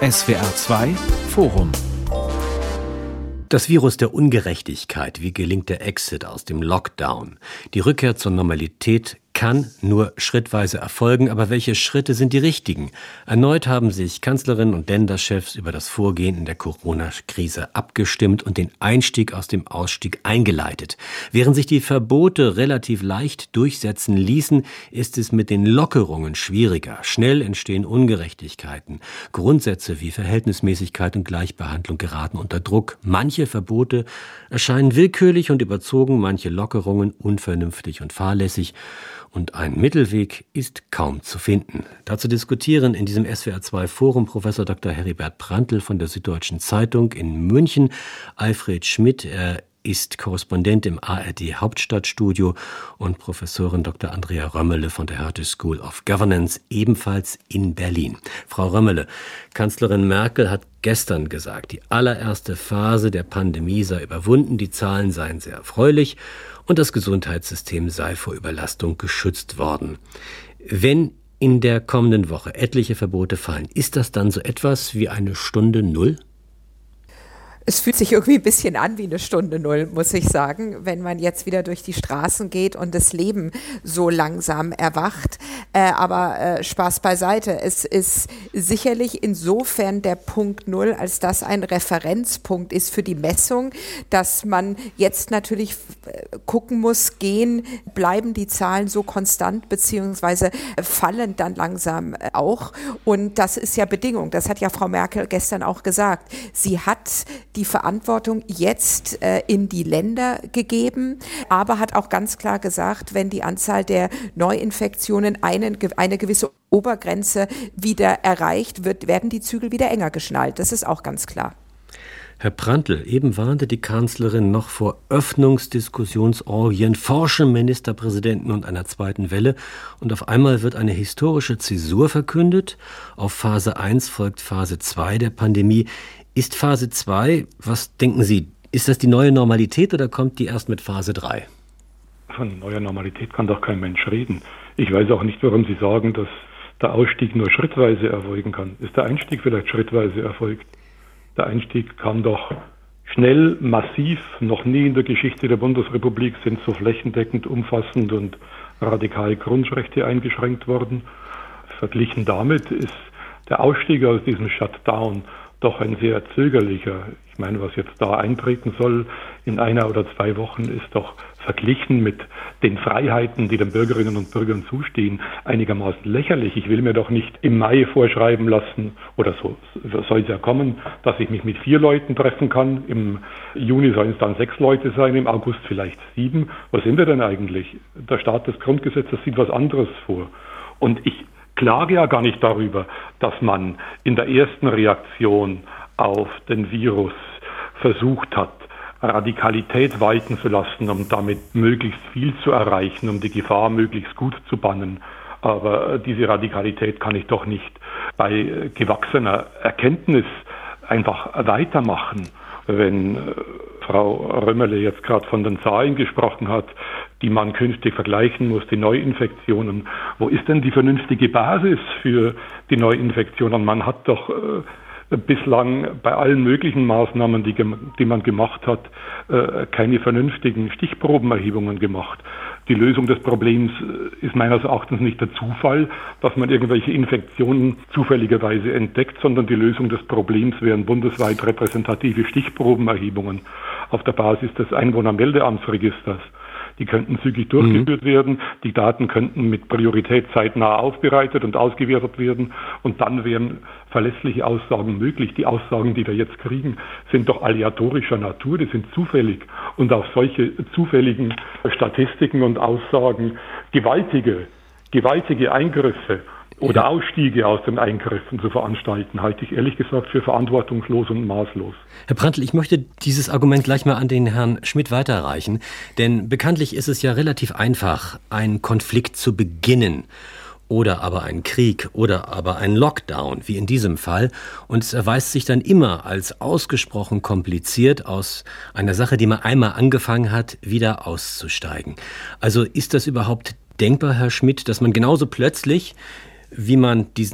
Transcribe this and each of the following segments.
SWR 2 Forum. Das Virus der Ungerechtigkeit. Wie gelingt der Exit aus dem Lockdown? Die Rückkehr zur Normalität kann nur schrittweise erfolgen, aber welche Schritte sind die richtigen? Erneut haben sich Kanzlerin und Länderchefs über das Vorgehen in der Corona-Krise abgestimmt und den Einstieg aus dem Ausstieg eingeleitet. Während sich die Verbote relativ leicht durchsetzen ließen, ist es mit den Lockerungen schwieriger. Schnell entstehen Ungerechtigkeiten. Grundsätze wie Verhältnismäßigkeit und Gleichbehandlung geraten unter Druck. Manche Verbote erscheinen willkürlich und überzogen, manche Lockerungen unvernünftig und fahrlässig. Und ein Mittelweg ist kaum zu finden. Dazu diskutieren in diesem SWR2 Forum Professor Dr. Heribert Prantl von der Süddeutschen Zeitung in München, Alfred Schmidt, er ist Korrespondent im ARD Hauptstadtstudio, und Professorin Dr. Andrea Römmele von der Hertie School of Governance, ebenfalls in Berlin. Frau Römmele, Kanzlerin Merkel hat gestern gesagt, die allererste Phase der Pandemie sei überwunden, die Zahlen seien sehr erfreulich und das Gesundheitssystem sei vor Überlastung geschützt worden. Wenn in der kommenden Woche etliche Verbote fallen, ist das dann so etwas wie eine Stunde Null? Es fühlt sich irgendwie ein bisschen an wie eine Stunde Null, muss ich sagen, wenn man jetzt wieder durch die Straßen geht und das Leben so langsam erwacht. Aber Spaß beiseite. Es ist sicherlich insofern der Punkt Null, als das ein Referenzpunkt ist für die Messung, dass man jetzt natürlich gucken muss, bleiben die Zahlen so konstant, beziehungsweise fallen dann langsam auch. Und das ist ja Bedingung. Das hat ja Frau Merkel gestern auch gesagt. Sie hat die Verantwortung jetzt in die Länder gegeben, aber hat auch ganz klar gesagt, wenn die Anzahl der Neuinfektionen eine gewisse Obergrenze wieder erreicht wird, werden die Zügel wieder enger geschnallt. Das ist auch ganz klar. Herr Prantl, eben warnte die Kanzlerin noch vor Öffnungsdiskussionsorgien, forschem Ministerpräsidenten und einer zweiten Welle. Und auf einmal wird eine historische Zäsur verkündet. Auf Phase 1 folgt Phase 2 der Pandemie. Ist Phase 2, was denken Sie, ist das die neue Normalität oder kommt die erst mit Phase 3? Von neuer Normalität kann doch kein Mensch reden. Ich weiß auch nicht, warum Sie sagen, dass der Ausstieg nur schrittweise erfolgen kann. Ist der Einstieg vielleicht schrittweise erfolgt? Der Einstieg kam doch schnell, massiv. Noch nie in der Geschichte der Bundesrepublik sind so flächendeckend, umfassend und radikal Grundrechte eingeschränkt worden. Verglichen damit ist der Ausstieg aus diesem Shutdown doch ein sehr zögerlicher. Ich meine, was jetzt da eintreten soll in 1 oder 2 Wochen, ist doch verglichen mit den Freiheiten, die den Bürgerinnen und Bürgern zustehen, einigermaßen lächerlich. Ich will mir doch nicht im Mai vorschreiben lassen, oder so soll es ja kommen, dass ich mich mit 4 Leuten treffen kann. Im Juni sollen es dann 6 Leute sein, im August vielleicht 7. Was sind wir denn eigentlich? Der Staat des Grundgesetzes sieht was anderes vor. Und ich klage ja gar nicht darüber, dass man in der ersten Reaktion auf den Virus versucht hat, Radikalität walten zu lassen, um damit möglichst viel zu erreichen, um die Gefahr möglichst gut zu bannen. Aber diese Radikalität kann ich doch nicht bei gewachsener Erkenntnis einfach weitermachen. Wenn Frau Römmele jetzt gerade von den Zahlen gesprochen hat, die man künftig vergleichen muss, die Neuinfektionen. Wo ist denn die vernünftige Basis für die Neuinfektionen? Man hat doch bislang bei allen möglichen Maßnahmen, die man gemacht hat, keine vernünftigen Stichprobenerhebungen gemacht. Die Lösung des Problems ist meines Erachtens nicht der Zufall, dass man irgendwelche Infektionen zufälligerweise entdeckt, sondern die Lösung des Problems wären bundesweit repräsentative Stichprobenerhebungen auf der Basis des Einwohnermeldeamtsregisters. Die könnten zügig durchgeführt werden, die Daten könnten mit Priorität zeitnah aufbereitet und ausgewertet werden und dann wären verlässliche Aussagen möglich. Die Aussagen, die wir jetzt kriegen, sind doch aleatorischer Natur, die sind zufällig und auf solche zufälligen Statistiken und Aussagen gewaltige Eingriffe oder Ausstiege aus den Eingriffen zu veranstalten, halte ich ehrlich gesagt für verantwortungslos und maßlos. Herr Prantl, ich möchte dieses Argument gleich mal an den Herrn Schmidt weiterreichen, denn bekanntlich ist es ja relativ einfach, einen Konflikt zu beginnen oder aber einen Krieg oder aber einen Lockdown, wie in diesem Fall. Und es erweist sich dann immer als ausgesprochen kompliziert, aus einer Sache, die man einmal angefangen hat, wieder auszusteigen. Also ist das überhaupt denkbar, Herr Schmidt, dass man genauso plötzlich, wie man diesen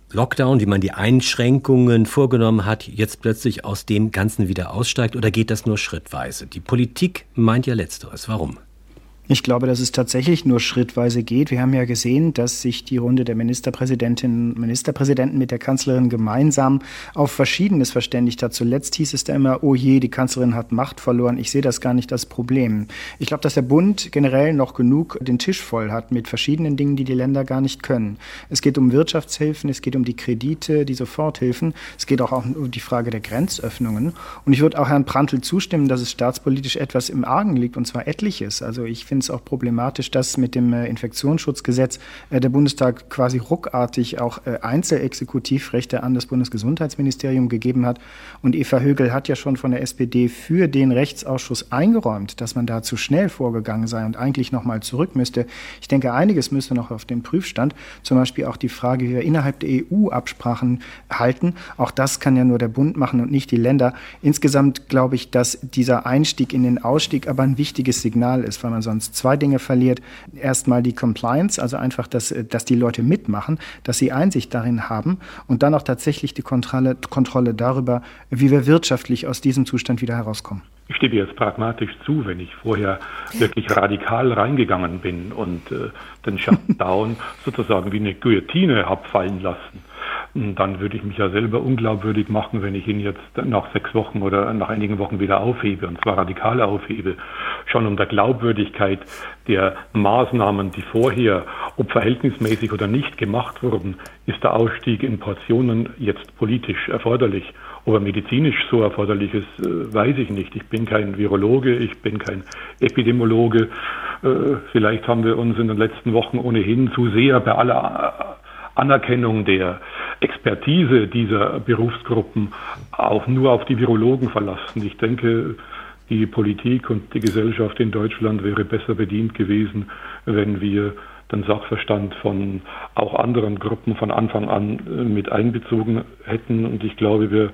Lockdown, wie man die Einschränkungen vorgenommen hat, jetzt plötzlich aus dem Ganzen wieder aussteigt, oder geht das nur schrittweise? Die Politik meint ja Letzteres. Warum? Ich glaube, dass es tatsächlich nur schrittweise geht. Wir haben ja gesehen, dass sich die Runde der Ministerpräsidentinnen und Ministerpräsidenten mit der Kanzlerin gemeinsam auf Verschiedenes verständigt hat. Zuletzt hieß es da immer, oh je, die Kanzlerin hat Macht verloren. Ich sehe das gar nicht als Problem. Ich glaube, dass der Bund generell noch genug den Tisch voll hat mit verschiedenen Dingen, die die Länder gar nicht können. Es geht um Wirtschaftshilfen, es geht um die Kredite, die Soforthilfen. Es geht auch um die Frage der Grenzöffnungen. Und ich würde auch Herrn Prantl zustimmen, dass es staatspolitisch etwas im Argen liegt, und zwar etliches. Also ich finde es auch problematisch, dass mit dem Infektionsschutzgesetz der Bundestag quasi ruckartig auch Einzelexekutivrechte an das Bundesgesundheitsministerium gegeben hat. Und Eva Högel hat ja schon von der SPD für den Rechtsausschuss eingeräumt, dass man da zu schnell vorgegangen sei und eigentlich noch mal zurück müsste. Ich denke, einiges müsste noch auf den Prüfstand. Zum Beispiel auch die Frage, wie wir innerhalb der EU Absprachen halten. Auch das kann ja nur der Bund machen und nicht die Länder. Insgesamt glaube ich, dass dieser Einstieg in den Ausstieg aber ein wichtiges Signal ist, weil man sonst zwei Dinge verliert. Erstmal die Compliance, also einfach, dass die Leute mitmachen, dass sie Einsicht darin haben, und dann auch tatsächlich die Kontrolle darüber, wie wir wirtschaftlich aus diesem Zustand wieder herauskommen. Ich stehe jetzt pragmatisch zu, wenn ich vorher wirklich radikal reingegangen bin und den Shutdown sozusagen wie eine Guillotine habe fallen lassen. Dann würde ich mich ja selber unglaubwürdig machen, wenn ich ihn jetzt nach 6 Wochen oder nach einigen Wochen wieder aufhebe, und zwar radikal aufhebe. Schon um der Glaubwürdigkeit der Maßnahmen, die vorher, ob verhältnismäßig oder nicht gemacht wurden, ist der Ausstieg in Portionen jetzt politisch erforderlich. Ob er medizinisch so erforderlich ist, weiß ich nicht. Ich bin kein Virologe, ich bin kein Epidemiologe. Vielleicht haben wir uns in den letzten Wochen ohnehin zu sehr bei aller Anerkennung der Expertise dieser Berufsgruppen auch nur auf die Virologen verlassen. Ich denke, die Politik und die Gesellschaft in Deutschland wäre besser bedient gewesen, wenn wir den Sachverstand von auch anderen Gruppen von Anfang an mit einbezogen hätten. Und ich glaube, wir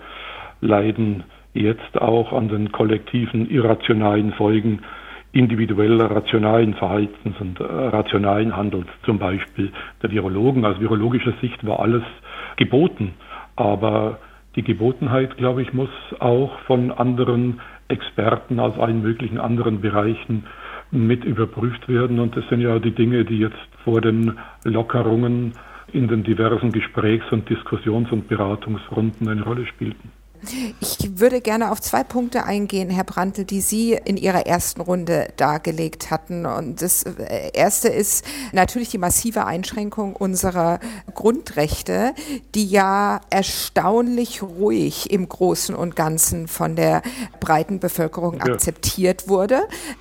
leiden jetzt auch an den kollektiven irrationalen Folgen individueller rationalen Verhaltens und rationalen Handels, zum Beispiel der Virologen. Aus virologischer Sicht war alles geboten, aber die Gebotenheit, glaube ich, muss auch von anderen Experten aus allen möglichen anderen Bereichen mit überprüft werden, und das sind ja die Dinge, die jetzt vor den Lockerungen in den diversen Gesprächs- und Diskussions- und Beratungsrunden eine Rolle spielten. Ich würde gerne auf 2 Punkte eingehen, Herr Prantl, die Sie in Ihrer ersten Runde dargelegt hatten. Und das erste ist natürlich die massive Einschränkung unserer Grundrechte, die ja erstaunlich ruhig im Großen und Ganzen von der breiten Bevölkerung akzeptiert wurde.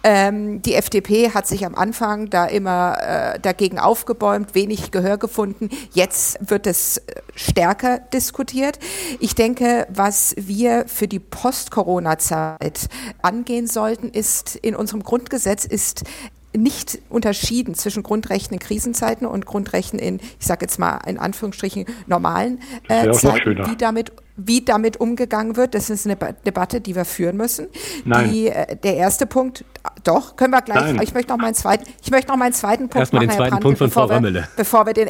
Die FDP hat sich am Anfang da immer dagegen aufgebäumt, wenig Gehör gefunden. Jetzt wird es stärker diskutiert. Ich denke, was wir für die Post-Corona-Zeit angehen sollten, ist, in unserem Grundgesetz ist nicht unterschieden zwischen Grundrechten in Krisenzeiten und Grundrechten in, ich sage jetzt mal in Anführungsstrichen, normalen Zeiten, wie damit umgegangen wird. Das ist eine Debatte, die wir führen müssen. Der erste Punkt, doch, können wir gleich, ich möchte noch meinen zweiten Punkt erstmal machen, den zweiten Punkt von Frau Römmele. Bevor wir den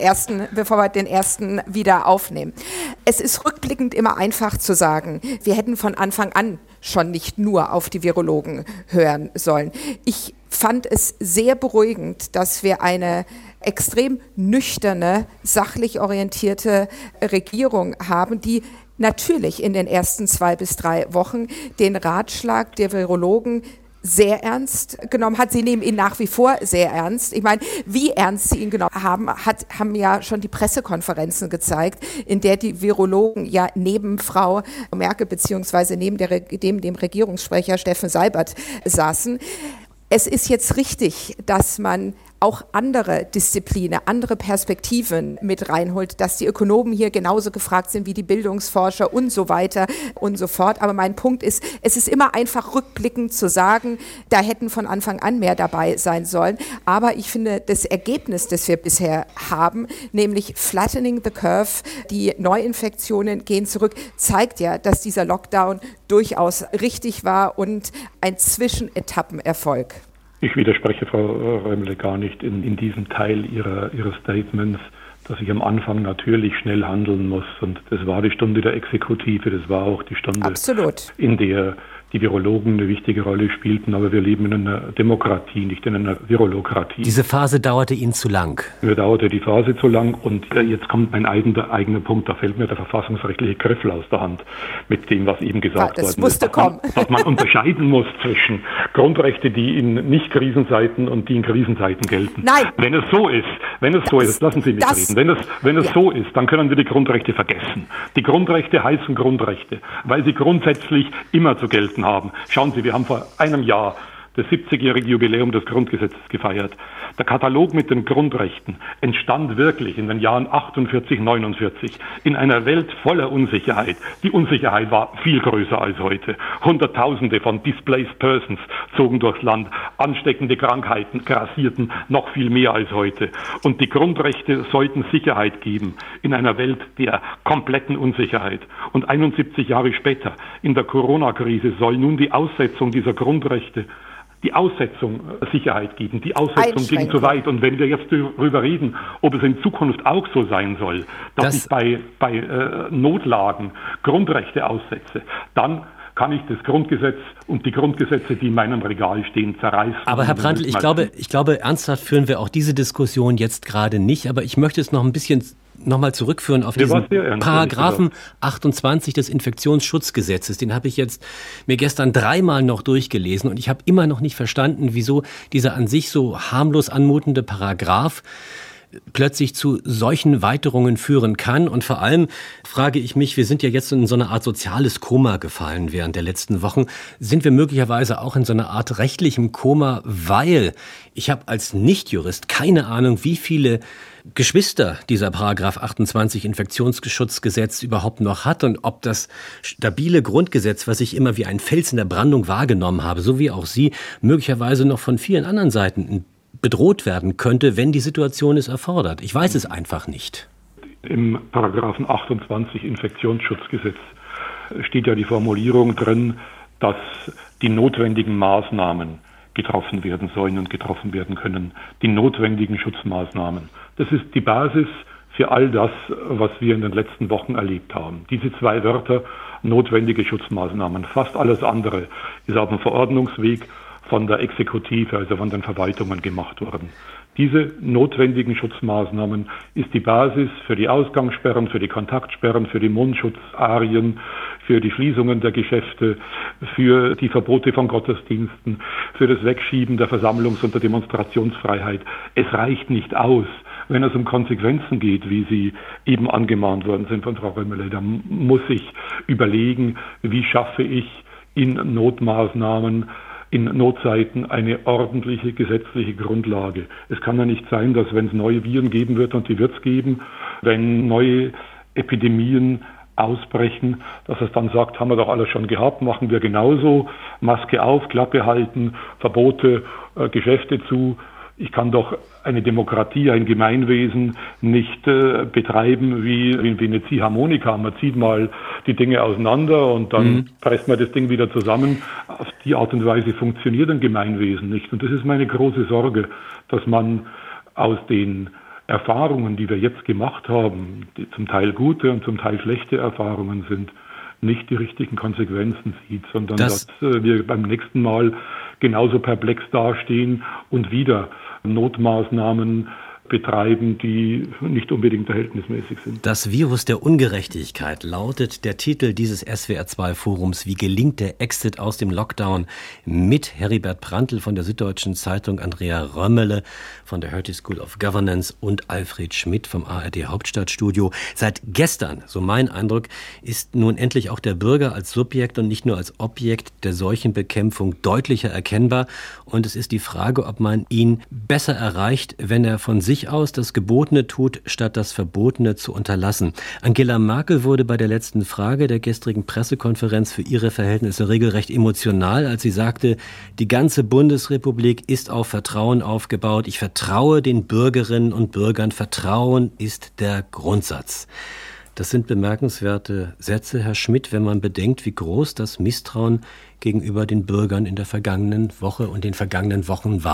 ersten wieder aufnehmen. Es ist rückblickend immer einfach zu sagen, wir hätten von Anfang an schon nicht nur auf die Virologen hören sollen. Ich fand es sehr beruhigend, dass wir eine extrem nüchterne, sachlich orientierte Regierung haben, die natürlich in den ersten 2 bis 3 Wochen den Ratschlag der Virologen sehr ernst genommen hat. Sie nehmen ihn nach wie vor sehr ernst. Ich meine, wie ernst sie ihn genommen haben ja schon die Pressekonferenzen gezeigt, in der die Virologen ja neben Frau Merkel beziehungsweise neben dem Regierungssprecher Steffen Seibert saßen. Es ist jetzt richtig, dass man auch andere Disziplinen, andere Perspektiven mit reinholt, dass die Ökonomen hier genauso gefragt sind wie die Bildungsforscher und so weiter und so fort. Aber mein Punkt ist, es ist immer einfach rückblickend zu sagen, da hätten von Anfang an mehr dabei sein sollen. Aber ich finde, das Ergebnis, das wir bisher haben, nämlich Flattening the Curve, die Neuinfektionen gehen zurück, zeigt ja, dass dieser Lockdown durchaus richtig war und ein Zwischenetappenerfolg. Ich widerspreche Frau Römmele gar nicht in diesem Teil ihres Statements, dass ich am Anfang natürlich schnell handeln muss. Und das war die Stunde der Exekutive, das war auch die Stunde, Absolut, in der die Virologen eine wichtige Rolle spielten. Aber wir leben in einer Demokratie, nicht in einer Virolokratie. Diese Phase dauerte Ihnen zu lang. Mir dauerte die Phase zu lang und jetzt kommt mein eigener Punkt. Da fällt mir der verfassungsrechtliche Griffel aus der Hand mit dem, was eben gesagt worden ist. Das musste kommen. Dass man unterscheiden muss zwischen Grundrechte, die in Nicht-Krisenzeiten und die in Krisenzeiten gelten. Nein. Wenn es so ist, lassen Sie mich reden. Wenn es so ist, dann können wir die Grundrechte vergessen. Die Grundrechte heißen Grundrechte, weil sie grundsätzlich immer zu gelten haben. Schauen Sie, wir haben vor einem Jahr das 70-jährige Jubiläum des Grundgesetzes gefeiert. Der Katalog mit den Grundrechten entstand wirklich in den Jahren 48, 49 in einer Welt voller Unsicherheit. Die Unsicherheit war viel größer als heute. Hunderttausende von Displaced Persons zogen durchs Land. Ansteckende Krankheiten grassierten noch viel mehr als heute. Und die Grundrechte sollten Sicherheit geben in einer Welt der kompletten Unsicherheit. Und 71 Jahre später, in der Corona-Krise, soll nun die Aussetzung dieser Grundrechte Sicherheit geben. Die Aussetzung ging zu weit. Und wenn wir jetzt darüber reden, ob es in Zukunft auch so sein soll, dass ich bei Notlagen Grundrechte aussetze, dann kann ich das Grundgesetz und die Grundgesetze, die in meinem Regal stehen, zerreißen. Aber Herr Prantl, ich glaube, ernsthaft führen wir auch diese Diskussion jetzt gerade nicht. Aber ich möchte es noch ein bisschen nochmal zurückführen auf diesen Paragraphen 28 des Infektionsschutzgesetzes. Den habe ich jetzt mir gestern 3-mal noch durchgelesen und ich habe immer noch nicht verstanden, wieso dieser an sich so harmlos anmutende Paragraph plötzlich zu solchen Weiterungen führen kann. Und vor allem frage ich mich, wir sind ja jetzt in so eine Art soziales Koma gefallen während der letzten Wochen. Sind wir möglicherweise auch in so einer Art rechtlichem Koma, weil ich habe als Nichtjurist keine Ahnung, wie viele Geschwister dieser Paragraph 28 Infektionsschutzgesetz überhaupt noch hat und ob das stabile Grundgesetz, was ich immer wie ein Fels in der Brandung wahrgenommen habe, so wie auch Sie, möglicherweise noch von vielen anderen Seiten bedroht werden könnte, wenn die Situation es erfordert. Ich weiß es einfach nicht. Im Paragraphen 28 Infektionsschutzgesetz steht ja die Formulierung drin, dass die notwendigen Maßnahmen getroffen werden sollen und getroffen werden können. Die notwendigen Schutzmaßnahmen. Das ist die Basis für all das, was wir in den letzten Wochen erlebt haben. Diese 2 Wörter, notwendige Schutzmaßnahmen. Fast alles andere ist auf dem Verordnungsweg von der Exekutive, also von den Verwaltungen gemacht worden. Diese notwendigen Schutzmaßnahmen ist die Basis für die Ausgangssperren, für die Kontaktsperren, für die Mundschutzarien, für die Schließungen der Geschäfte, für die Verbote von Gottesdiensten, für das Wegschieben der Versammlungs- und der Demonstrationsfreiheit. Es reicht nicht aus, wenn es um Konsequenzen geht, wie sie eben angemahnt worden sind von Frau Römerle. Da muss ich überlegen, wie schaffe ich in Notmaßnahmen, in Notzeiten eine ordentliche gesetzliche Grundlage. Es kann ja nicht sein, dass wenn es neue Viren geben wird, und die wird es geben, wenn neue Epidemien ausbrechen, dass es dann sagt, haben wir doch alles schon gehabt, machen wir genauso, Maske auf, Klappe halten, Verbote, Geschäfte zu. Ich kann doch eine Demokratie, ein Gemeinwesen nicht betreiben wie eine Ziehharmonika. Man zieht mal die Dinge auseinander und dann presst man das Ding wieder zusammen. Auf die Art und Weise funktioniert ein Gemeinwesen nicht. Und das ist meine große Sorge, dass man aus den Erfahrungen, die wir jetzt gemacht haben, die zum Teil gute und zum Teil schlechte Erfahrungen sind, nicht die richtigen Konsequenzen sieht, sondern dass wir beim nächsten Mal genauso perplex dastehen und wieder Notmaßnahmen betreiben, die nicht unbedingt verhältnismäßig sind. Das Virus der Ungerechtigkeit lautet der Titel dieses SWR2-Forums. Wie gelingt der Exit aus dem Lockdown? Mit Heribert Prantl von der Süddeutschen Zeitung, Andrea Römerle von der Hertie School of Governance und Alfred Schmidt vom ARD Hauptstadtstudio. Seit gestern, so mein Eindruck, ist nun endlich auch der Bürger als Subjekt und nicht nur als Objekt der Seuchenbekämpfung deutlicher erkennbar. Und es ist die Frage, ob man ihn besser erreicht, wenn er von sich aus das Gebotene tut, statt das Verbotene zu unterlassen. Angela Merkel wurde bei der letzten Frage der gestrigen Pressekonferenz für ihre Verhältnisse regelrecht emotional, als sie sagte, die ganze Bundesrepublik ist auf Vertrauen aufgebaut. Ich vertraue den Bürgerinnen und Bürgern. Vertrauen ist der Grundsatz. Das sind bemerkenswerte Sätze, Herr Schmidt, wenn man bedenkt, wie groß das Misstrauen gegenüber den Bürgern in der vergangenen Woche und den vergangenen Wochen war.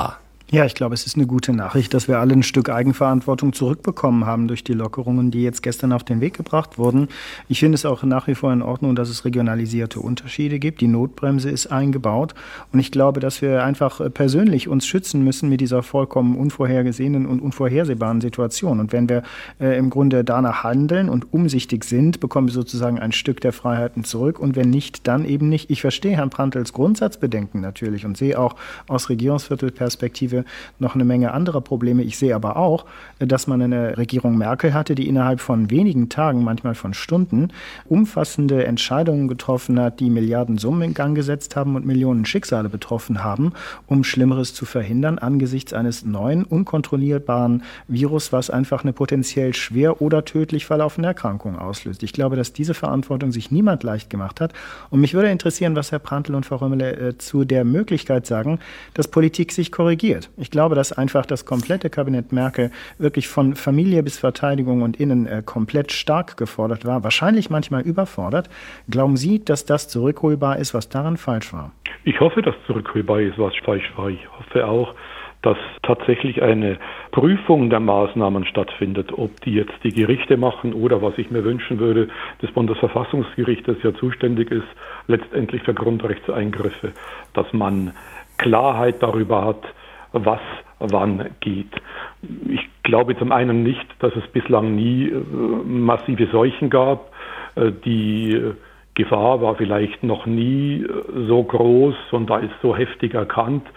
Ja, ich glaube, es ist eine gute Nachricht, dass wir alle ein Stück Eigenverantwortung zurückbekommen haben durch die Lockerungen, die jetzt gestern auf den Weg gebracht wurden. Ich finde es auch nach wie vor in Ordnung, dass es regionalisierte Unterschiede gibt. Die Notbremse ist eingebaut. Und ich glaube, dass wir einfach persönlich uns schützen müssen mit dieser vollkommen unvorhergesehenen und unvorhersehbaren Situation. Und wenn wir im Grunde danach handeln und umsichtig sind, bekommen wir sozusagen ein Stück der Freiheiten zurück. Und wenn nicht, dann eben nicht. Ich verstehe Herrn Prantls Grundsatzbedenken natürlich und sehe auch aus Regierungsviertelperspektive noch eine Menge anderer Probleme. Ich sehe aber auch, dass man eine Regierung Merkel hatte, die innerhalb von wenigen Tagen, manchmal von Stunden, umfassende Entscheidungen getroffen hat, die Milliardensummen in Gang gesetzt haben und Millionen Schicksale betroffen haben, um Schlimmeres zu verhindern angesichts eines neuen, unkontrollierbaren Virus, was einfach eine potenziell schwer oder tödlich verlaufende Erkrankung auslöst. Ich glaube, dass diese Verantwortung sich niemand leicht gemacht hat. Und mich würde interessieren, was Herr Prantl und Frau Römmele zu der Möglichkeit sagen, dass Politik sich korrigiert. Ich glaube, dass einfach das komplette Kabinett Merkel wirklich von Familie bis Verteidigung und Innen komplett stark gefordert war, wahrscheinlich manchmal überfordert. Glauben Sie, dass das zurückholbar ist, was daran falsch war? Ich hoffe, dass zurückholbar ist, was falsch war. Ich hoffe auch, dass tatsächlich eine Prüfung der Maßnahmen stattfindet, ob die jetzt die Gerichte machen oder, was ich mir wünschen würde, das Bundesverfassungsgericht, das ja zuständig ist, letztendlich für Grundrechtseingriffe, dass man Klarheit darüber hat, was wann geht. Ich glaube zum einen nicht, dass es bislang nie massive Seuchen gab. Die Gefahr war vielleicht noch nie so groß und da ist so heftig erkannt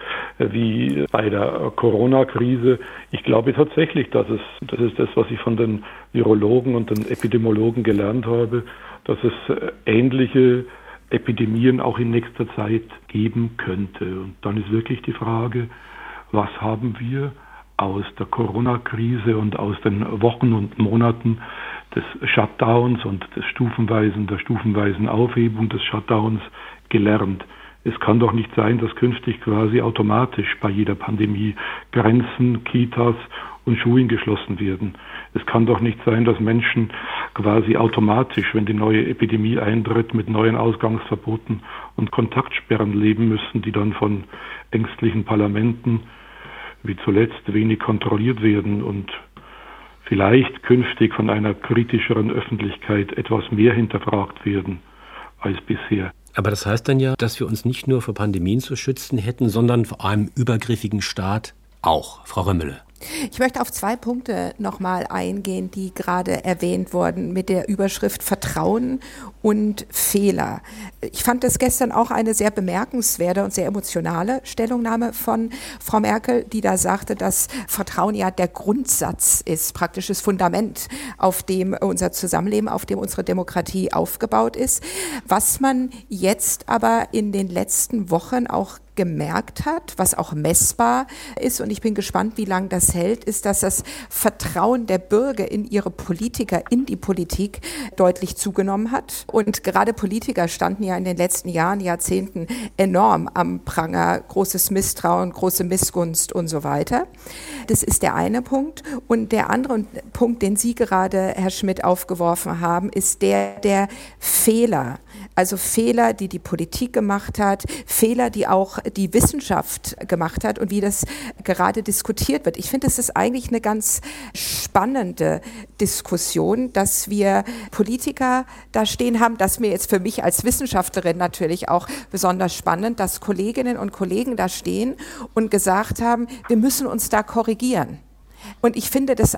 wie bei der Corona-Krise. Ich glaube tatsächlich, das ist das, was ich von den Virologen und den Epidemiologen gelernt habe, dass es ähnliche Epidemien auch in nächster Zeit geben könnte. Und dann ist wirklich die Frage, was haben wir aus der Corona-Krise und aus den Wochen und Monaten des Shutdowns und der stufenweisen Aufhebung des Shutdowns gelernt? Es kann doch nicht sein, dass künftig quasi automatisch bei jeder Pandemie Grenzen, Kitas und Schulen geschlossen werden. Es kann doch nicht sein, dass Menschen quasi automatisch, wenn die neue Epidemie eintritt, mit neuen Ausgangsverboten und Kontaktsperren leben müssen, die dann von ängstlichen Parlamenten wie zuletzt wenig kontrolliert werden und vielleicht künftig von einer kritischeren Öffentlichkeit etwas mehr hinterfragt werden als bisher. Aber das heißt dann ja, dass wir uns nicht nur vor Pandemien zu schützen hätten, sondern vor einem übergriffigen Staat auch. Frau Römmele. Ich möchte auf 2 Punkte nochmal eingehen, die gerade erwähnt wurden mit der Überschrift Vertrauen und Fehler. Ich fand das gestern auch eine sehr bemerkenswerte und sehr emotionale Stellungnahme von Frau Merkel, die da sagte, dass Vertrauen ja der Grundsatz ist, praktisches Fundament, auf dem unser Zusammenleben, auf dem unsere Demokratie aufgebaut ist. Was man jetzt aber in den letzten Wochen auch gemerkt hat, was auch messbar ist, und ich bin gespannt, wie lange das hält, ist, dass das Vertrauen der Bürger in ihre Politiker, in die Politik deutlich zugenommen hat. Und gerade Politiker standen ja in den letzten Jahren, Jahrzehnten enorm am Pranger, großes Misstrauen, große Missgunst und so weiter. Das ist der eine Punkt. Und der andere Punkt, den Sie gerade, Herr Schmidt, aufgeworfen haben, ist der Fehler. Also Fehler, die die Politik gemacht hat, Fehler, die auch die Wissenschaft gemacht hat und wie das gerade diskutiert wird. Ich finde, es ist eigentlich eine ganz spannende Diskussion, dass wir Politiker da stehen haben. Das mir jetzt für mich als Wissenschaftlerin natürlich auch besonders spannend, dass Kolleginnen und Kollegen da stehen und gesagt haben, wir müssen uns da korrigieren. Und ich finde das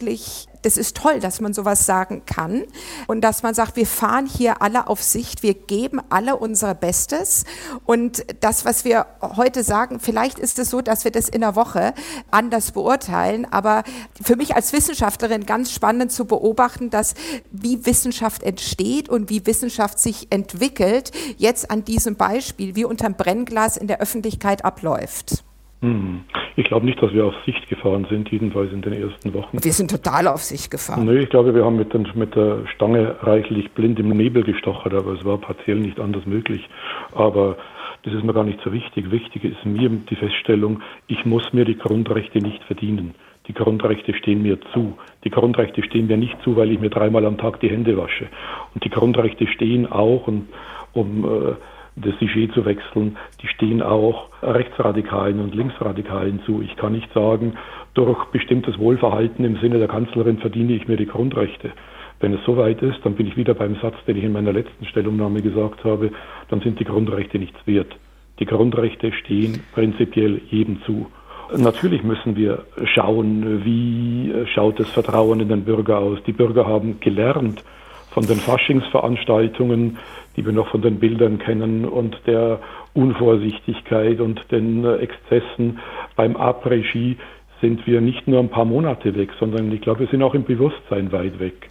ist toll, dass man sowas sagen kann und dass man sagt, wir fahren hier alle auf Sicht, wir geben alle unser Bestes und das, was wir heute sagen, vielleicht ist es so, dass wir das in einer Woche anders beurteilen, aber für mich als Wissenschaftlerin ganz spannend zu beobachten, dass wie Wissenschaft entsteht und wie Wissenschaft sich entwickelt, jetzt an diesem Beispiel, wie unterm Brennglas in der Öffentlichkeit abläuft. Ich glaube nicht, dass wir auf Sicht gefahren sind, jedenfalls in den ersten Wochen. Wir sind total auf Sicht gefahren. Nee, ich glaube, wir haben mit der Stange reichlich blind im Nebel gestochert, aber es war partiell nicht anders möglich. Aber das ist mir gar nicht so wichtig. Wichtig ist mir die Feststellung, ich muss mir die Grundrechte nicht verdienen. Die Grundrechte stehen mir zu. Die Grundrechte stehen mir nicht zu, weil ich mir 3-mal am Tag die Hände wasche. Und die Grundrechte stehen auch, um das Sujet zu wechseln, die stehen auch Rechtsradikalen und Linksradikalen zu. Ich kann nicht sagen, durch bestimmtes Wohlverhalten im Sinne der Kanzlerin verdiene ich mir die Grundrechte. Wenn es soweit ist, dann bin ich wieder beim Satz, den ich in meiner letzten Stellungnahme gesagt habe, dann sind die Grundrechte nichts wert. Die Grundrechte stehen prinzipiell jedem zu. Natürlich müssen wir schauen, wie schaut das Vertrauen in den Bürger aus. Die Bürger haben gelernt von den Faschingsveranstaltungen, die wir noch von den Bildern kennen, und der Unvorsichtigkeit und den Exzessen beim Après-Ski sind wir nicht nur ein paar Monate weg, sondern ich glaube, wir sind auch im Bewusstsein weit weg.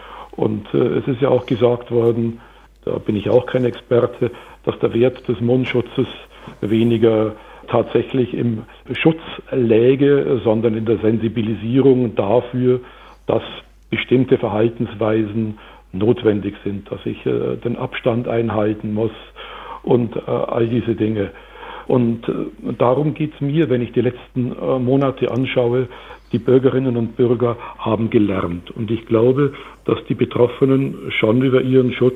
Und es ist ja auch gesagt worden, da bin ich auch kein Experte, dass der Wert des Mundschutzes weniger tatsächlich im Schutz läge, sondern in der Sensibilisierung dafür, dass bestimmte Verhaltensweisen notwendig sind, dass ich den Abstand einhalten muss und all diese Dinge. Und darum geht es mir, wenn ich die letzten Monate anschaue. Die Bürgerinnen und Bürger haben gelernt. Und ich glaube, dass die Betroffenen schon über ihren Schutz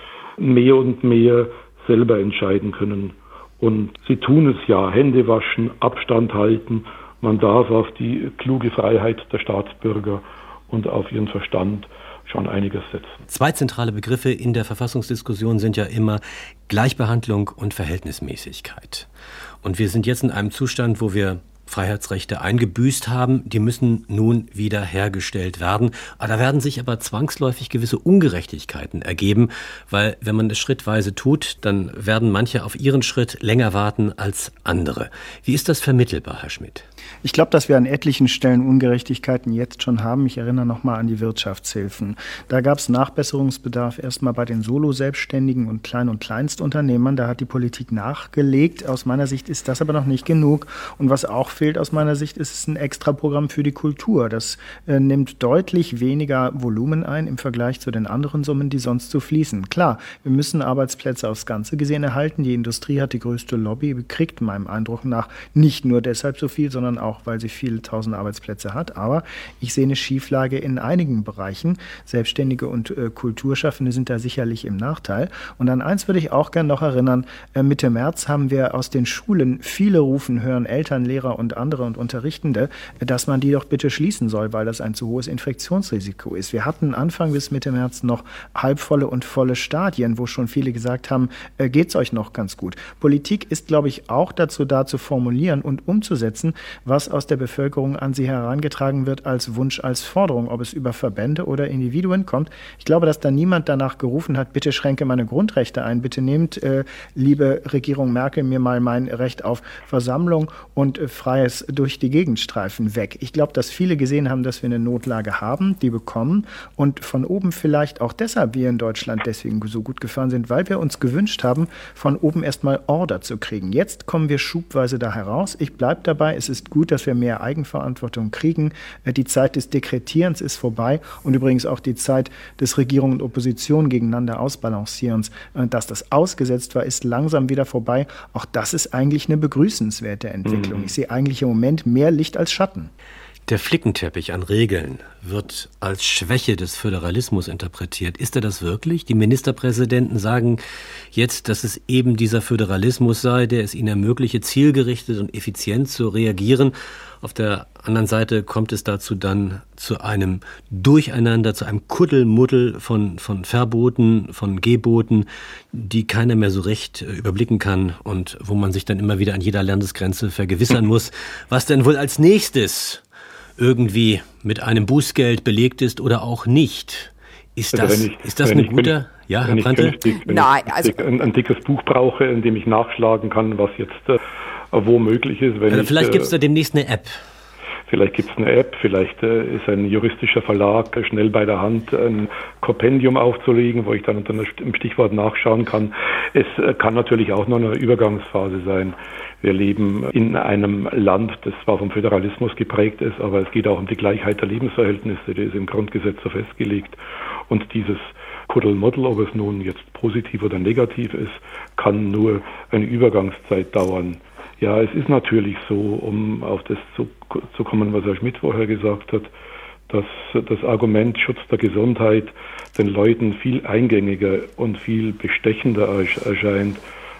mehr und mehr selber entscheiden können. Und sie tun es ja, Hände waschen, Abstand halten. Man darf auf die kluge Freiheit der Staatsbürger und auf ihren Verstand schon einiges setzen. Zwei zentrale Begriffe in der Verfassungsdiskussion sind ja immer Gleichbehandlung und Verhältnismäßigkeit. Und wir sind jetzt in einem Zustand, wo wir Freiheitsrechte eingebüßt haben, die müssen nun wieder hergestellt werden. Da werden sich aber zwangsläufig gewisse Ungerechtigkeiten ergeben, weil wenn man es schrittweise tut, dann werden manche auf ihren Schritt länger warten als andere. Wie ist das vermittelbar, Herr Schmidt? Ich glaube, dass wir an etlichen Stellen Ungerechtigkeiten jetzt schon haben. Ich erinnere nochmal an die Wirtschaftshilfen. Da gab es Nachbesserungsbedarf erstmal bei den Solo-Selbstständigen und Klein- und Kleinstunternehmern. Da hat die Politik nachgelegt. Aus meiner Sicht ist das aber noch nicht genug. Und was auch fehlt aus meiner Sicht, ist ein Extraprogramm für die Kultur. Das nimmt deutlich weniger Volumen ein im Vergleich zu den anderen Summen, die sonst so fließen. Klar, wir müssen Arbeitsplätze aufs Ganze gesehen erhalten. Die Industrie hat die größte Lobby, kriegt meinem Eindruck nach nicht nur deshalb so viel, sondern auch, weil sie viele tausend Arbeitsplätze hat. Aber ich sehe eine Schieflage in einigen Bereichen. Selbstständige und Kulturschaffende sind da sicherlich im Nachteil. Und an eins würde ich auch gerne noch erinnern. Mitte März haben wir aus den Schulen viele rufen hören, Eltern, Lehrer und andere und Unterrichtende, dass man die doch bitte schließen soll, weil das ein zu hohes Infektionsrisiko ist. Wir hatten Anfang bis Mitte März noch halbvolle und volle Stadien, wo schon viele gesagt haben, geht's euch noch ganz gut. Politik ist, glaube ich, auch dazu da, zu formulieren und umzusetzen, was aus der Bevölkerung an sie herangetragen wird als Wunsch, als Forderung, ob es über Verbände oder Individuen kommt. Ich glaube, dass da niemand danach gerufen hat, bitte schränke meine Grundrechte ein, bitte nehmt, liebe Regierung Merkel, mir mal mein Recht auf Versammlung und freies durch die Gegend streifen weg. Ich glaube, dass viele gesehen haben, dass wir eine Notlage haben, die bekommen und von oben vielleicht auch deshalb wir in Deutschland deswegen so gut gefahren sind, weil wir uns gewünscht haben, von oben erstmal Order zu kriegen. Jetzt kommen wir schubweise da heraus. Ich bleibe dabei, es ist gut, dass wir mehr Eigenverantwortung kriegen. Die Zeit des Dekretierens ist vorbei und übrigens auch die Zeit des Regierung und Opposition gegeneinander Ausbalancierens. Dass das ausgesetzt war, ist langsam wieder vorbei. Auch das ist eigentlich eine begrüßenswerte Entwicklung. Ich sehe eigentlich im Moment mehr Licht als Schatten. Der Flickenteppich an Regeln wird als Schwäche des Föderalismus interpretiert. Ist er das wirklich? Die Ministerpräsidenten sagen jetzt, dass es eben dieser Föderalismus sei, der es ihnen ermögliche, zielgerichtet und effizient zu reagieren. Auf der anderen Seite kommt es dazu dann zu einem Durcheinander, zu einem Kuddelmuddel von Verboten, von Geboten, die keiner mehr so recht überblicken kann und wo man sich dann immer wieder an jeder Landesgrenze vergewissern muss, was denn wohl als nächstes irgendwie mit einem Bußgeld belegt ist oder auch nicht. Ist das ein guter... Ja, Herr Prantl? Nein, also ein dickes Buch brauche, in dem ich nachschlagen kann, was jetzt wo möglich ist. Vielleicht gibt es da demnächst eine App. Vielleicht gibt es eine App, vielleicht ist ein juristischer Verlag schnell bei der Hand, ein Kompendium aufzulegen, wo ich dann unter dem Stichwort nachschauen kann. Es kann natürlich auch nur eine Übergangsphase sein. Wir leben in einem Land, das zwar vom Föderalismus geprägt ist, aber es geht auch um die Gleichheit der Lebensverhältnisse, die ist im Grundgesetz so festgelegt. Und dieses Kuddelmuddel, ob es nun jetzt positiv oder negativ ist, kann nur eine Übergangszeit dauern. Ja, es ist natürlich so, um auf das zu kommen, was Herr Schmidt vorher gesagt hat, dass das Argument Schutz der Gesundheit den Leuten viel eingängiger und viel bestechender erscheint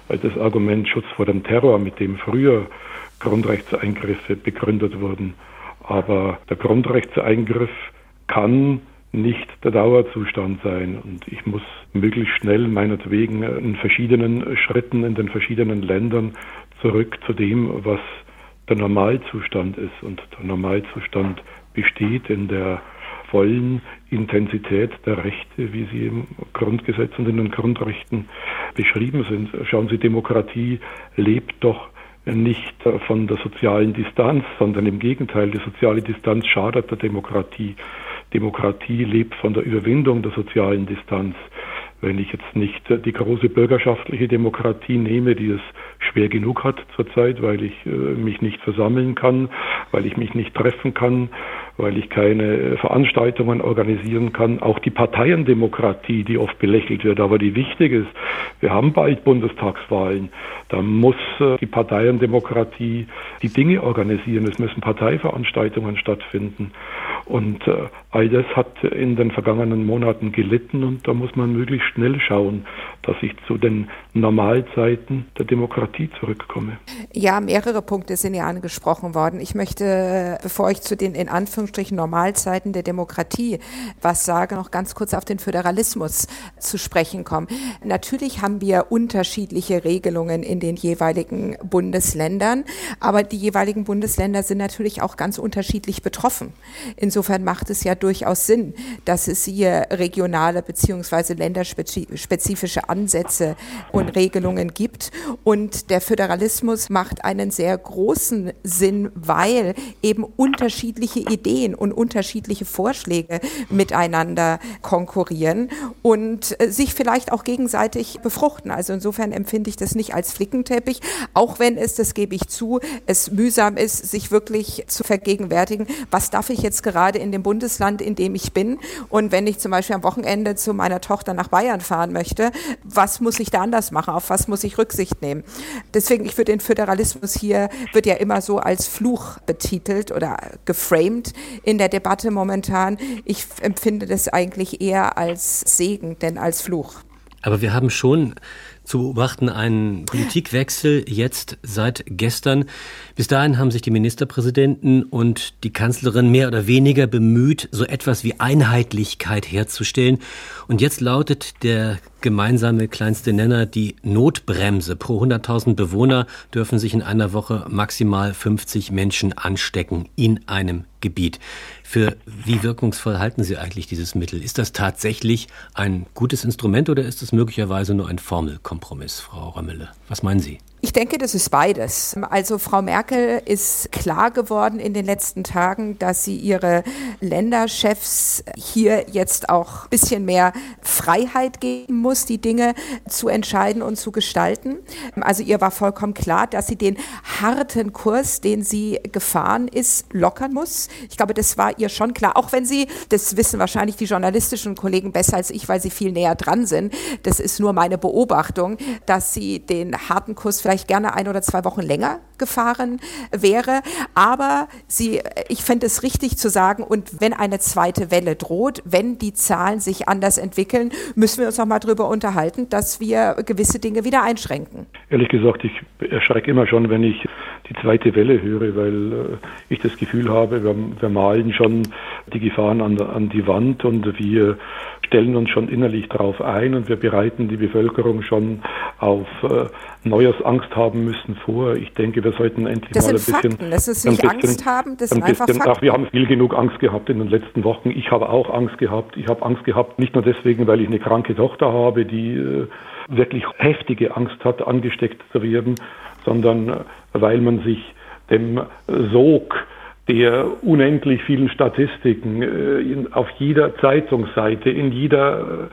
das Argument Schutz vor dem Terror, mit dem früher Grundrechtseingriffe begründet wurden. Aber der Grundrechtseingriff kann nicht der Dauerzustand sein. Und ich muss möglichst schnell meinetwegen in verschiedenen Schritten in den verschiedenen Ländern zurück zu dem, was der Normalzustand ist. Und der Normalzustand besteht in der vollen Intensität der Rechte, wie sie im Grundgesetz und in den Grundrechten beschrieben sind. Schauen Sie, Demokratie lebt doch nicht von der sozialen Distanz, sondern im Gegenteil, die soziale Distanz schadet der Demokratie. Demokratie lebt von der Überwindung der sozialen Distanz. Wenn ich jetzt nicht die große bürgerschaftliche Demokratie nehme, die es schwer genug hat zurzeit, weil ich mich nicht versammeln kann, weil ich mich nicht treffen kann, weil ich keine Veranstaltungen organisieren kann. Auch die Parteiendemokratie, die oft belächelt wird, aber die wichtig ist. Wir haben bald Bundestagswahlen. Da muss die Parteiendemokratie die Dinge organisieren. Es müssen Parteiveranstaltungen stattfinden. Und all das hat in den vergangenen Monaten gelitten und da muss man möglichst schnell schauen, dass ich zu den Normalzeiten der Demokratie zurückkomme. Ja, mehrere Punkte sind ja angesprochen worden. Ich möchte, bevor ich zu den in Anführungsstrichen Normalzeiten der Demokratie was sage, noch ganz kurz auf den Föderalismus zu sprechen kommen. Natürlich haben wir unterschiedliche Regelungen in den jeweiligen Bundesländern, aber die jeweiligen Bundesländer sind natürlich auch ganz unterschiedlich betroffen. Insofern macht es ja durchaus Sinn, dass es hier regionale bzw. länderspezifische Ansätze und Regelungen gibt. Und der Föderalismus macht einen sehr großen Sinn, weil eben unterschiedliche Ideen und unterschiedliche Vorschläge miteinander konkurrieren und sich vielleicht auch gegenseitig befruchten. Also insofern empfinde ich das nicht als Flickenteppich, auch wenn es, das gebe ich zu, es mühsam ist, sich wirklich zu vergegenwärtigen, was darf ich jetzt gerade in dem Bundesland, in dem ich bin, und wenn ich zum Beispiel am Wochenende zu meiner Tochter nach Bayern fahren möchte, was muss ich da anders machen, auf was muss ich Rücksicht nehmen? Deswegen, ich würde den Föderalismus hier, wird ja immer so als Fluch betitelt oder geframed in der Debatte momentan. Ich empfinde das eigentlich eher als Segen, denn als Fluch. Aber wir haben schon zu beobachten einen Politikwechsel jetzt seit gestern. Bis dahin haben sich die Ministerpräsidenten und die Kanzlerin mehr oder weniger bemüht, so etwas wie Einheitlichkeit herzustellen. Und jetzt lautet der gemeinsame kleinste Nenner die Notbremse. Pro 100.000 Bewohner dürfen sich in einer Woche maximal 50 Menschen anstecken in einem Gebiet. Für wie wirkungsvoll halten Sie eigentlich dieses Mittel? Ist das tatsächlich ein gutes Instrument oder ist es möglicherweise nur ein Formelkompromiss, Frau Römmele? Was meinen Sie? Ich denke, das ist beides. Also Frau Merkel ist klar geworden in den letzten Tagen, dass sie ihre Länderchefs hier jetzt auch ein bisschen mehr Freiheit geben muss, die Dinge zu entscheiden und zu gestalten. Also ihr war vollkommen klar, dass sie den harten Kurs, den sie gefahren ist, lockern muss. Ich glaube, das war ihr schon klar, auch wenn sie, das wissen wahrscheinlich die journalistischen Kollegen besser als ich, weil sie viel näher dran sind. Das ist nur meine Beobachtung, dass sie den harten Kurs vielleicht gerne 1 oder 2 Wochen länger gefahren wäre. Aber ich fände es richtig zu sagen, und wenn eine zweite Welle droht, wenn die Zahlen sich anders entwickeln, müssen wir uns noch mal darüber unterhalten, dass wir gewisse Dinge wieder einschränken. Ehrlich gesagt, ich erschrecke immer schon, wenn ich die zweite Welle höre, weil ich das Gefühl habe, wir malen schon die Gefahren an die Wand und wir stellen uns schon innerlich darauf ein und wir bereiten die Bevölkerung schon auf Neujahrsangst haben müssen vor. Ich denke, wir sollten endlich das mal ein sind bisschen... Fakten. Das ist nicht Angst haben, das sind einfach Fakten. Ach, wir haben viel genug Angst gehabt in den letzten Wochen. Ich habe auch Angst gehabt. Ich habe Angst gehabt, nicht nur deswegen, weil ich eine kranke Tochter habe, die wirklich heftige Angst hat, angesteckt zu werden, sondern weil man sich dem Sog der unendlich vielen Statistiken auf jeder Zeitungsseite, in jeder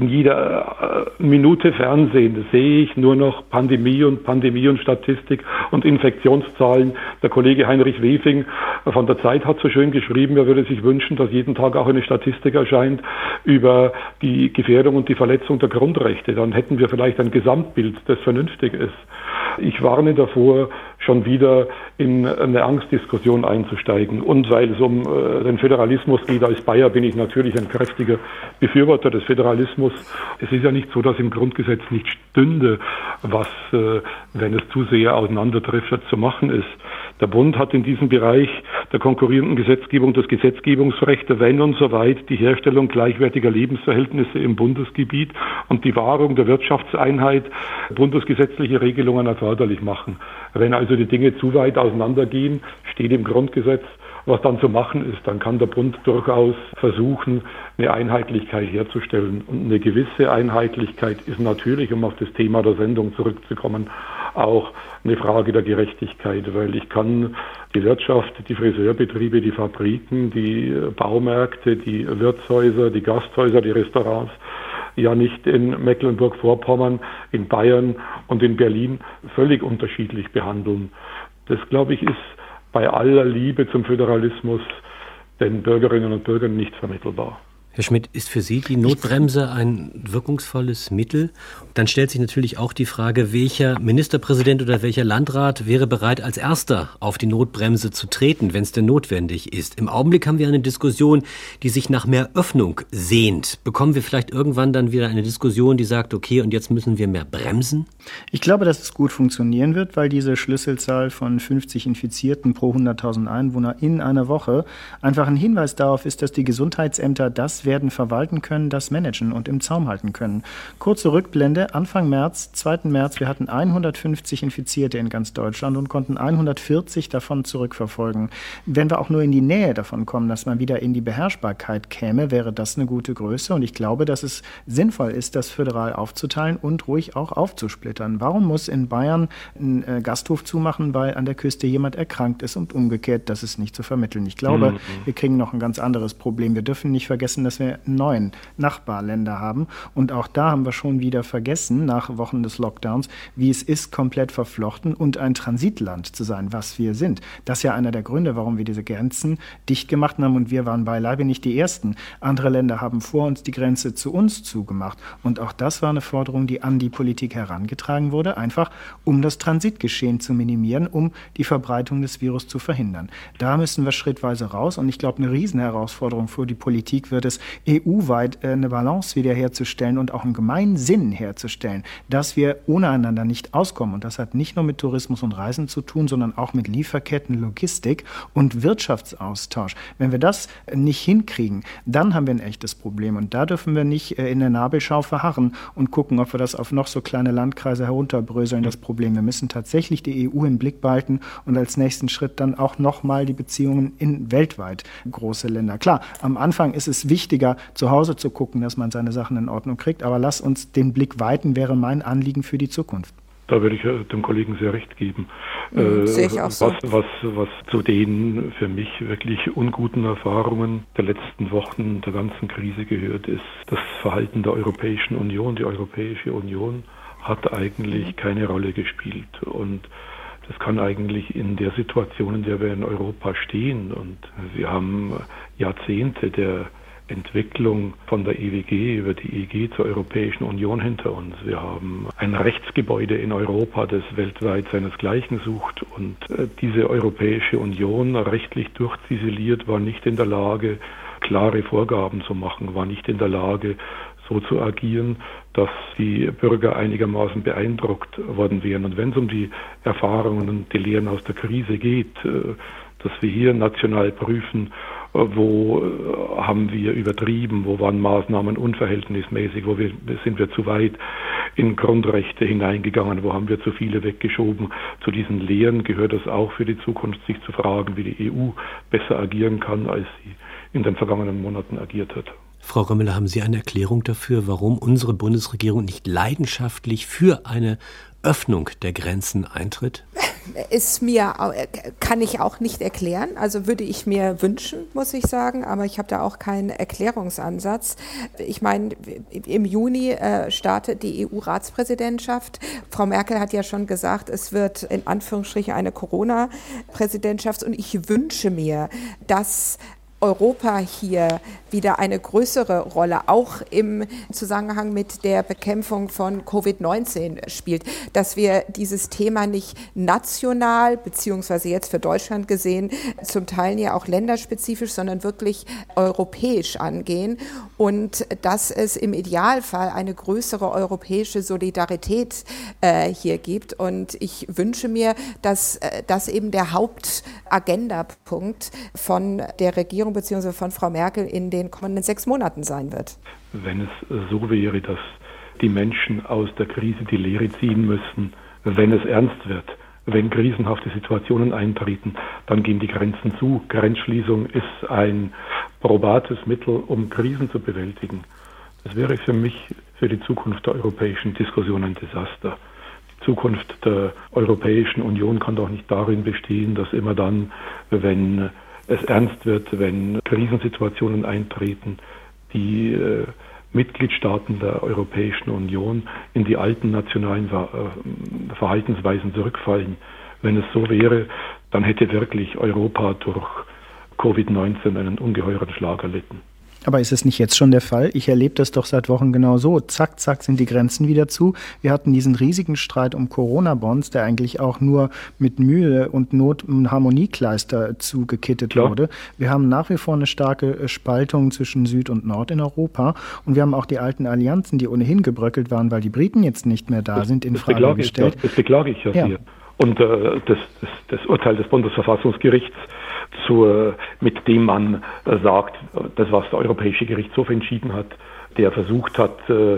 Minute Fernsehen, da sehe ich nur noch Pandemie und Statistik und Infektionszahlen. Der Kollege Heinrich Wefing von der Zeit hat so schön geschrieben, er würde sich wünschen, dass jeden Tag auch eine Statistik erscheint über die Gefährdung und die Verletzung der Grundrechte. Dann hätten wir vielleicht ein Gesamtbild, das vernünftig ist. Ich warne davor, schon wieder in eine Angstdiskussion einzusteigen. Und weil es um den Föderalismus geht, als Bayer bin ich natürlich ein kräftiger Befürworter des Föderalismus. Es ist ja nicht so, dass im Grundgesetz nicht stünde, was, wenn es zu sehr auseinanderdriftet, zu machen ist. Der Bund hat in diesem Bereich der konkurrierenden Gesetzgebung das Gesetzgebungsrecht, wenn und soweit die Herstellung gleichwertiger Lebensverhältnisse im Bundesgebiet und die Wahrung der Wirtschaftseinheit bundesgesetzliche Regelungen erforderlich machen. Wenn also die Dinge zu weit auseinandergehen, steht im Grundgesetz, was dann zu machen ist, dann kann der Bund durchaus versuchen, eine Einheitlichkeit herzustellen. Und eine gewisse Einheitlichkeit ist natürlich, um auf das Thema der Sendung zurückzukommen, auch eine Frage der Gerechtigkeit, weil ich kann die Wirtschaft, die Friseurbetriebe, die Fabriken, die Baumärkte, die Wirtshäuser, die Gasthäuser, die Restaurants ja nicht in Mecklenburg-Vorpommern, in Bayern und in Berlin völlig unterschiedlich behandeln. Das, glaube ich, ist bei aller Liebe zum Föderalismus den Bürgerinnen und Bürgern nicht vermittelbar. Herr Schmidt, ist für Sie die Notbremse ein wirkungsvolles Mittel? Dann stellt sich natürlich auch die Frage, welcher Ministerpräsident oder welcher Landrat wäre bereit, als Erster auf die Notbremse zu treten, wenn es denn notwendig ist. Im Augenblick haben wir eine Diskussion, die sich nach mehr Öffnung sehnt. Bekommen wir vielleicht irgendwann dann wieder eine Diskussion, die sagt, okay, und jetzt müssen wir mehr bremsen? Ich glaube, dass es gut funktionieren wird, weil diese Schlüsselzahl von 50 Infizierten pro 100.000 Einwohner in einer Woche einfach ein Hinweis darauf ist, dass die Gesundheitsämter das werden verwalten können, das managen und im Zaum halten können. Kurze Rückblende, Anfang März, 2. März, wir hatten 150 Infizierte in ganz Deutschland und konnten 140 davon zurückverfolgen. Wenn wir auch nur in die Nähe davon kommen, dass man wieder in die Beherrschbarkeit käme, wäre das eine gute Größe. Und ich glaube, dass es sinnvoll ist, das föderal aufzuteilen und ruhig auch aufzusplittern. Warum muss in Bayern ein Gasthof zumachen, weil an der Küste jemand erkrankt ist und umgekehrt, das ist nicht zu vermitteln. Ich glaube, wir kriegen noch ein ganz anderes Problem. Wir dürfen nicht vergessen, dass wir 9 Nachbarländer haben. Und auch da haben wir schon wieder vergessen, nach Wochen des Lockdowns, wie es ist, komplett verflochten und ein Transitland zu sein, was wir sind. Das ist ja einer der Gründe, warum wir diese Grenzen dicht gemacht haben. Und wir waren beileibe nicht die Ersten. Andere Länder haben vor uns die Grenze zu uns zugemacht. Und auch das war eine Forderung, die an die Politik herangetragen wurde, einfach um das Transitgeschehen zu minimieren, um die Verbreitung des Virus zu verhindern. Da müssen wir schrittweise raus. Und ich glaube, eine Riesenherausforderung für die Politik wird es, EU-weit eine Balance wiederherzustellen und auch einen Gemeinsinn herzustellen, dass wir ohne einander nicht auskommen. Und das hat nicht nur mit Tourismus und Reisen zu tun, sondern auch mit Lieferketten, Logistik und Wirtschaftsaustausch. Wenn wir das nicht hinkriegen, dann haben wir ein echtes Problem. Und da dürfen wir nicht in der Nabelschau verharren und gucken, ob wir das auf noch so kleine Landkreise herunterbröseln, das Problem. Wir müssen tatsächlich die EU im Blick behalten und als nächsten Schritt dann auch nochmal die Beziehungen in weltweit große Länder. Klar, am Anfang ist es wichtiger, zu Hause zu gucken, dass man seine Sachen in Ordnung kriegt. Aber lass uns den Blick weiten, wäre mein Anliegen für die Zukunft. Da würde ich dem Kollegen sehr recht geben. Sehe ich auch so. Was zu den für mich wirklich unguten Erfahrungen der letzten Wochen der ganzen Krise gehört, ist das Verhalten der Europäischen Union. Die Europäische Union hat eigentlich keine Rolle gespielt. Und das kann eigentlich in der Situation, in der wir in Europa stehen, und wir haben Jahrzehnte der Entwicklung von der EWG über die EG zur Europäischen Union hinter uns. Wir haben ein Rechtsgebäude in Europa, das weltweit seinesgleichen sucht. Und diese Europäische Union, rechtlich durchziseliert, war nicht in der Lage, klare Vorgaben zu machen, war nicht in der Lage, so zu agieren, dass die Bürger einigermaßen beeindruckt worden wären. Und wenn es um die Erfahrungen und die Lehren aus der Krise geht, dass wir hier national prüfen, wo haben wir übertrieben, wo waren Maßnahmen unverhältnismäßig, sind wir zu weit in Grundrechte hineingegangen, wo haben wir zu viele weggeschoben. Zu diesen Lehren gehört es auch für die Zukunft, sich zu fragen, wie die EU besser agieren kann, als sie in den vergangenen Monaten agiert hat. Frau Römmele, haben Sie eine Erklärung dafür, warum unsere Bundesregierung nicht leidenschaftlich für eine Öffnung der Grenzen eintritt? Kann ich auch nicht erklären. Also würde ich mir wünschen, muss ich sagen, aber ich habe da auch keinen Erklärungsansatz. Ich meine, im Juni startet die EU-Ratspräsidentschaft. Frau Merkel hat ja schon gesagt, es wird in Anführungsstrichen eine Corona-Präsidentschaft und ich wünsche mir, dass Europa hier wieder eine größere Rolle, auch im Zusammenhang mit der Bekämpfung von Covid-19 spielt, dass wir dieses Thema nicht national, beziehungsweise jetzt für Deutschland gesehen, zum Teil ja auch länderspezifisch, sondern wirklich europäisch angehen und dass es im Idealfall eine größere europäische Solidarität hier gibt. Und ich wünsche mir, dass das eben der Hauptagendapunkt von der Regierung bzw. von Frau Merkel in den kommenden 6 Monaten sein wird. Wenn es so wäre, dass die Menschen aus der Krise die Lehre ziehen müssen, wenn es ernst wird, wenn krisenhafte Situationen eintreten, dann gehen die Grenzen zu. Grenzschließung ist ein probates Mittel, um Krisen zu bewältigen. Das wäre für mich, für die Zukunft der europäischen Diskussion ein Desaster. Die Zukunft der Europäischen Union kann doch nicht darin bestehen, dass immer dann, wenn es ernst wird, wenn Krisensituationen eintreten, die Mitgliedstaaten der Europäischen Union in die alten nationalen Verhaltensweisen zurückfallen. Wenn es so wäre, dann hätte wirklich Europa durch Covid-19 einen ungeheuren Schlag erlitten. Aber ist es nicht jetzt schon der Fall? Ich erlebe das doch seit Wochen genau so. Zack, zack sind die Grenzen wieder zu. Wir hatten diesen riesigen Streit um Corona-Bonds, der eigentlich auch nur mit Mühe und Not ein Harmoniekleister zugekittet wurde. Wir haben nach wie vor eine starke Spaltung zwischen Süd und Nord in Europa. Und wir haben auch die alten Allianzen, die ohnehin gebröckelt waren, weil die Briten jetzt nicht mehr da sind, in Frage gestellt. Das beklage ich ja sehr. Und das Urteil des Bundesverfassungsgerichts, mit dem man sagt, das, was der Europäische Gerichtshof entschieden hat, der versucht hat,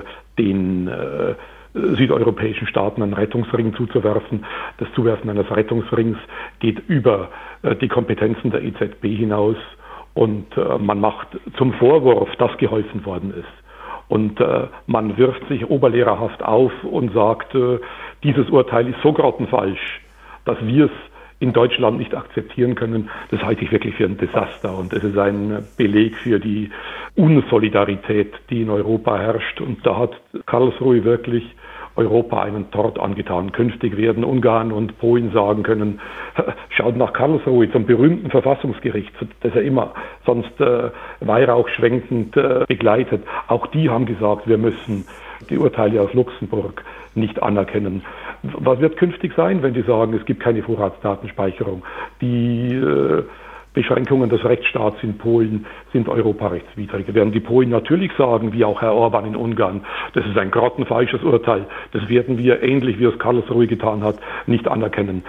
den südeuropäischen Staaten einen Rettungsring zuzuwerfen. Das Zuwerfen eines Rettungsrings geht über die Kompetenzen der EZB hinaus und man macht zum Vorwurf, dass geholfen worden ist. Und man wirft sich oberlehrerhaft auf und sagt, dieses Urteil ist so grottenfalsch, dass wir es in Deutschland nicht akzeptieren können. Das halte ich wirklich für ein Desaster und es ist ein Beleg für die Unsolidarität, die in Europa herrscht. Und da hat Karlsruhe wirklich Europa einen Tort angetan. Künftig werden Ungarn und Polen sagen können, schaut nach Karlsruhe zum berühmten Verfassungsgericht, das er immer sonst weihrauchschwenkend begleitet. Auch die haben gesagt, wir müssen die Urteile aus Luxemburg nicht anerkennen. Was wird künftig sein, wenn die sagen, es gibt keine Vorratsdatenspeicherung? Die Beschränkungen des Rechtsstaats in Polen sind europarechtswidrig. Werden die Polen natürlich sagen, wie auch Herr Orban in Ungarn, das ist ein grottenfalsches Urteil. Das werden wir, ähnlich wie es Karlsruhe getan hat, nicht anerkennen.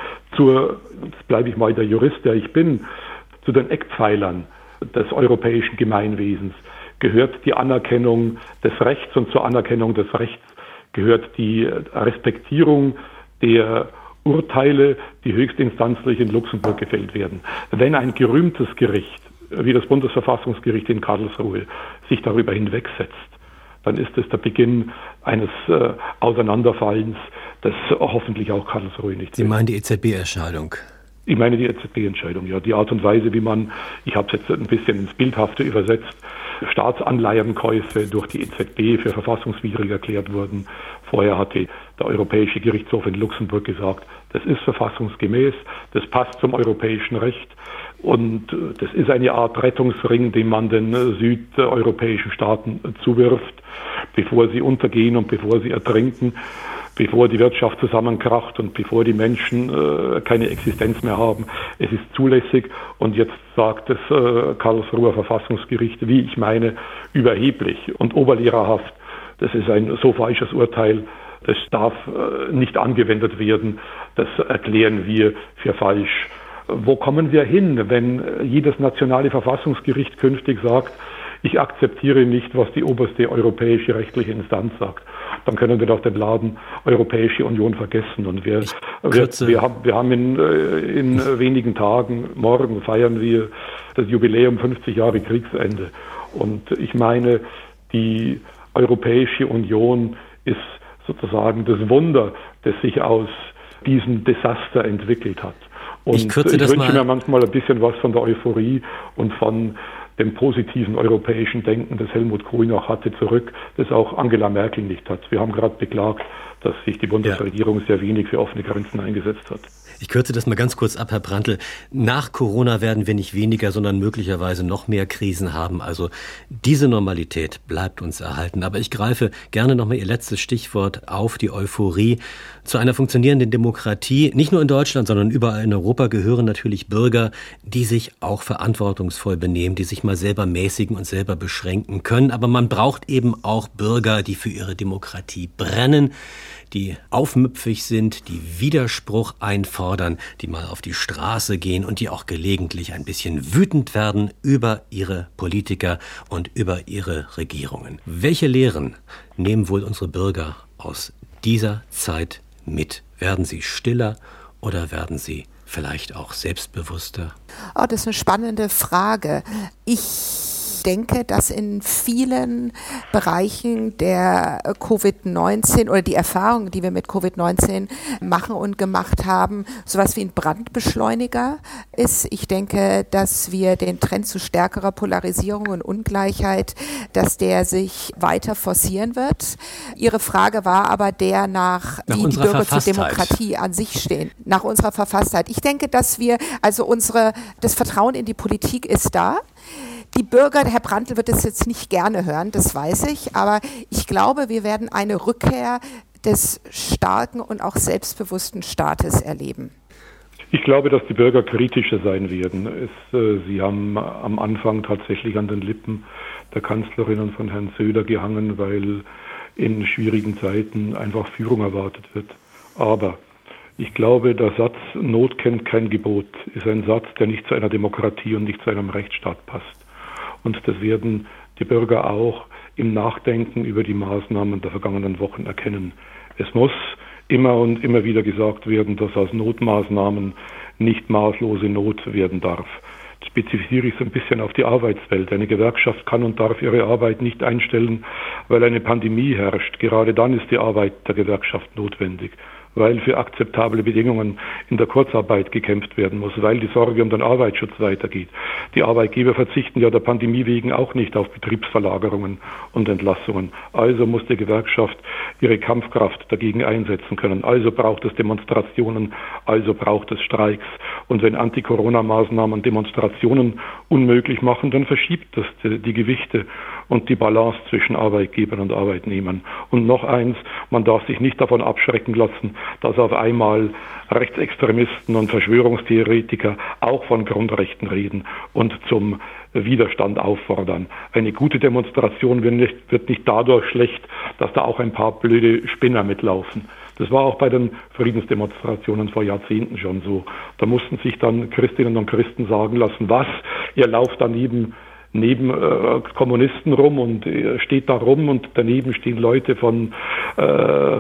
Jetzt bleibe ich mal der Jurist, der ich bin, zu den Eckpfeilern des europäischen Gemeinwesens gehört die Anerkennung des Rechts und zur Anerkennung des Rechts gehört die Respektierung der Urteile, die höchstinstanzlich in Luxemburg gefällt werden. Wenn ein gerühmtes Gericht, wie das Bundesverfassungsgericht in Karlsruhe, sich darüber hinwegsetzt, dann ist es der Beginn eines Auseinanderfallens, das hoffentlich auch Karlsruhe nicht Sie meinen die EZB-Entscheidung? Ich meine die EZB-Entscheidung, ja. Die Art und Weise, wie man, ich habe es jetzt ein bisschen ins Bildhafte übersetzt, Staatsanleihenkäufe durch die EZB für verfassungswidrig erklärt wurden. Vorher hatte der Europäische Gerichtshof in Luxemburg gesagt, das ist verfassungsgemäß, das passt zum europäischen Recht und das ist eine Art Rettungsring, den man den südeuropäischen Staaten zuwirft, bevor sie untergehen und bevor sie ertrinken, bevor die Wirtschaft zusammenkracht und bevor die Menschen keine Existenz mehr haben. Es ist zulässig und jetzt sagt das Karlsruher Verfassungsgericht, wie ich meine, überheblich und oberlehrerhaft. Das ist ein so falsches Urteil, das darf nicht angewendet werden. Das erklären wir für falsch. Wo kommen wir hin, wenn jedes nationale Verfassungsgericht künftig sagt, ich akzeptiere nicht, was die oberste europäische rechtliche Instanz sagt? Dann können wir doch den Laden Europäische Union vergessen. Und wir haben in wenigen Tagen, morgen feiern wir das Jubiläum 50 Jahre Kriegsende. Und ich meine, die Europäische Union ist sozusagen das Wunder, das sich aus diesem Desaster entwickelt hat. Und ich wünsche mir manchmal ein bisschen was von der Euphorie und von dem positiven europäischen Denken, das Helmut Kohl noch hatte, zurück, das auch Angela Merkel nicht hat. Wir haben gerade beklagt, dass sich die Bundesregierung sehr wenig für offene Grenzen eingesetzt hat. Ich kürze das mal ganz kurz ab, Herr Prantl. Nach Corona werden wir nicht weniger, sondern möglicherweise noch mehr Krisen haben. Also diese Normalität bleibt uns erhalten. Aber ich greife gerne noch mal Ihr letztes Stichwort auf, die Euphorie. Zu einer funktionierenden Demokratie, nicht nur in Deutschland, sondern überall in Europa, gehören natürlich Bürger, die sich auch verantwortungsvoll benehmen, die sich mal selber mäßigen und selber beschränken können. Aber man braucht eben auch Bürger, die für ihre Demokratie brennen, die aufmüpfig sind, die Widerspruch einfordern, die mal auf die Straße gehen und die auch gelegentlich ein bisschen wütend werden über ihre Politiker und über ihre Regierungen. Welche Lehren nehmen wohl unsere Bürger aus dieser Zeit mit? Werden sie stiller oder werden sie vielleicht auch selbstbewusster? Oh, das ist eine spannende Frage. Ich denke, dass in vielen Bereichen der Covid-19 oder die Erfahrungen, die wir mit Covid-19 machen und gemacht haben, sowas wie ein Brandbeschleuniger ist. Ich denke, dass wir den Trend zu stärkerer Polarisierung und Ungleichheit, dass der sich weiter forcieren wird. Ihre Frage war aber der nach wie die Bürger zur Demokratie an sich stehen. Nach unserer Verfasstheit. Ich denke, dass wir, also das Vertrauen in die Politik ist da. Die Bürger, Herr Prantl wird es jetzt nicht gerne hören, das weiß ich, aber ich glaube, wir werden eine Rückkehr des starken und auch selbstbewussten Staates erleben. Ich glaube, dass die Bürger kritischer sein werden. Sie haben am Anfang tatsächlich an den Lippen der Kanzlerin und von Herrn Söder gehangen, weil in schwierigen Zeiten einfach Führung erwartet wird. Aber ich glaube, der Satz "Not kennt kein Gebot" ist ein Satz, der nicht zu einer Demokratie und nicht zu einem Rechtsstaat passt. Und das werden die Bürger auch im Nachdenken über die Maßnahmen der vergangenen Wochen erkennen. Es muss immer und immer wieder gesagt werden, dass aus Notmaßnahmen nicht maßlose Not werden darf. Das spezifiziere ich so ein bisschen auf die Arbeitswelt. Eine Gewerkschaft kann und darf ihre Arbeit nicht einstellen, weil eine Pandemie herrscht. Gerade dann ist die Arbeit der Gewerkschaft notwendig, weil für akzeptable Bedingungen in der Kurzarbeit gekämpft werden muss, weil die Sorge um den Arbeitsschutz weitergeht. Die Arbeitgeber verzichten ja der Pandemie wegen auch nicht auf Betriebsverlagerungen und Entlassungen. Also muss die Gewerkschaft ihre Kampfkraft dagegen einsetzen können. Also braucht es Demonstrationen, also braucht es Streiks. Und wenn Anti-Corona-Maßnahmen Demonstrationen unmöglich machen, dann verschiebt das die Gewichte und die Balance zwischen Arbeitgebern und Arbeitnehmern. Und noch eins, man darf sich nicht davon abschrecken lassen, dass auf einmal Rechtsextremisten und Verschwörungstheoretiker auch von Grundrechten reden und zum Widerstand auffordern. Eine gute Demonstration wird nicht dadurch schlecht, dass da auch ein paar blöde Spinner mitlaufen. Das war auch bei den Friedensdemonstrationen vor Jahrzehnten schon so. Da mussten sich dann Christinnen und Christen sagen lassen, was, ihr lauft daneben neben Kommunisten rum und steht da rum und daneben stehen Leute von der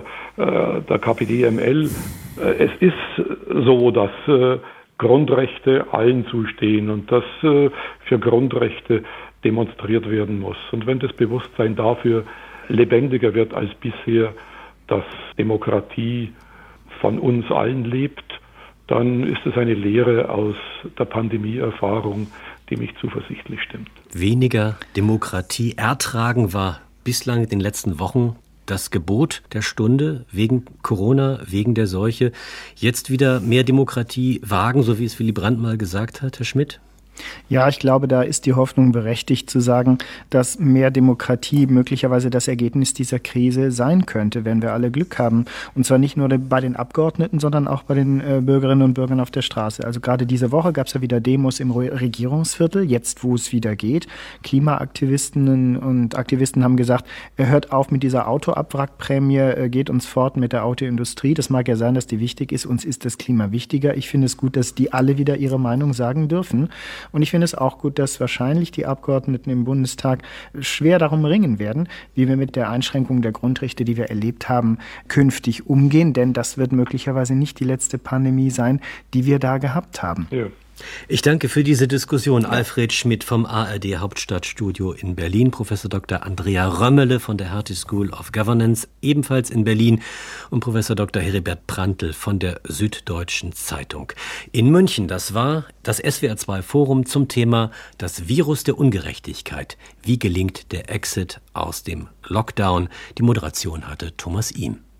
KPD-ML. Es ist so, dass Grundrechte allen zustehen und dass für Grundrechte demonstriert werden muss. Und wenn das Bewusstsein dafür lebendiger wird als bisher, dass Demokratie von uns allen lebt, dann ist es eine Lehre aus der Pandemie-Erfahrung, die mich zuversichtlich stimmt. Weniger Demokratie ertragen war bislang in den letzten Wochen das Gebot der Stunde wegen Corona, wegen der Seuche. Jetzt wieder mehr Demokratie wagen, so wie es Willy Brandt mal gesagt hat, Herr Schmidt? Ja, ich glaube, da ist die Hoffnung berechtigt zu sagen, dass mehr Demokratie möglicherweise das Ergebnis dieser Krise sein könnte, wenn wir alle Glück haben. Und zwar nicht nur bei den Abgeordneten, sondern auch bei den Bürgerinnen und Bürgern auf der Straße. Also gerade diese Woche gab es ja wieder Demos im Regierungsviertel, jetzt wo es wieder geht. Klimaaktivistinnen und Aktivisten haben gesagt, hört auf mit dieser Autoabwrackprämie, geht uns fort mit der Autoindustrie. Das mag ja sein, dass die wichtig ist, uns ist das Klima wichtiger. Ich finde es gut, dass die alle wieder ihre Meinung sagen dürfen. Und ich finde es auch gut, dass wahrscheinlich die Abgeordneten im Bundestag schwer darum ringen werden, wie wir mit der Einschränkung der Grundrechte, die wir erlebt haben, künftig umgehen. Denn das wird möglicherweise nicht die letzte Pandemie sein, die wir da gehabt haben. Ja. Ich danke für diese Diskussion Alfred Schmidt vom ARD Hauptstadtstudio in Berlin, Professor Dr. Andrea Römmele von der Hertie School of Governance, ebenfalls in Berlin, und Professor Dr. Heribert Prantl von der Süddeutschen Zeitung. In München, das war das SWR2 Forum zum Thema das Virus der Ungerechtigkeit. Wie gelingt der Exit aus dem Lockdown? Die Moderation hatte Thomas Ihm.